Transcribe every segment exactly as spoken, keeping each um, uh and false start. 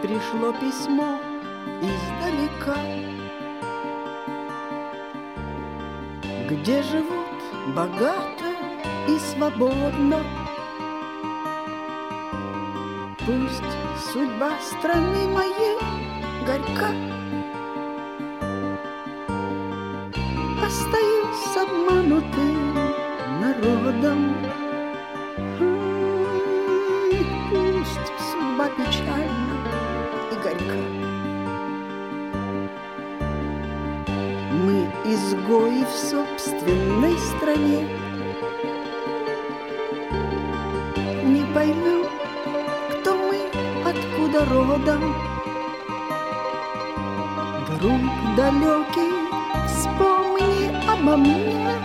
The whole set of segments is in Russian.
пришло письмо издалека, где живут богато и свободно. Пусть судьба страны моей горька, остаюсь обманутым народом. Пусть судьба печальна и горька. Мы изгои в собственной стране, не поймем, кто мы, откуда родом. Друг далекий, вспомни обо мне.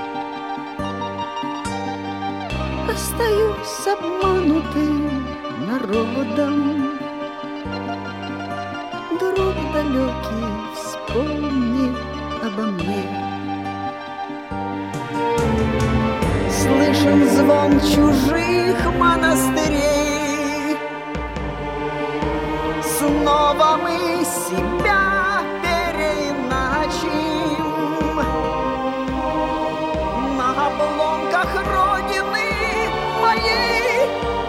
Остаюсь обманутым народом. Друг далекий, вспомни обо мне. Слышен звон чужих монастырей. Снова мы себя переиначим на обломках Родины моей.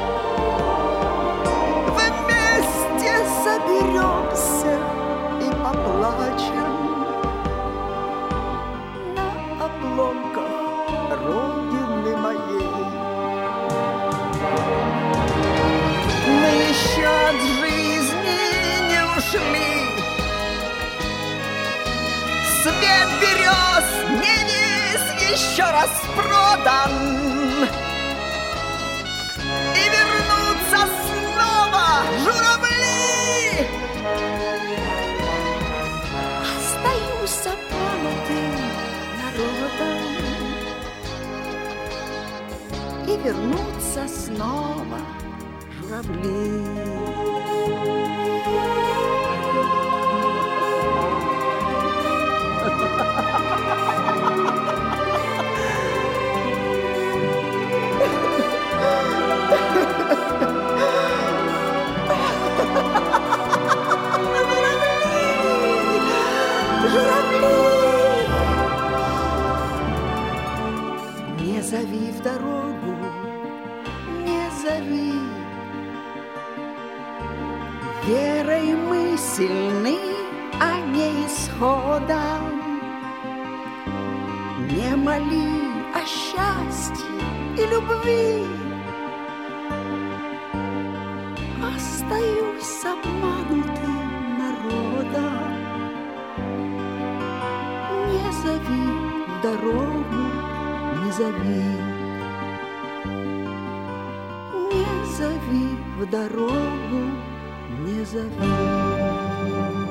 Вместе соберемся и поплачем на обломках Родины моей. Мы еще от жизни не ушли. Свет берез не весь еще раз продан, и вернутся снова журавли. Остаюсь обманутым народом, и вернутся снова журавли. Не зови в дорогу, не зови. Верой мы сильны, а не исходом. Не моли о счастье и любви. Остаюсь обманутым народом. Не зови в дорогу, не зови. Не зови в дорогу, не зови.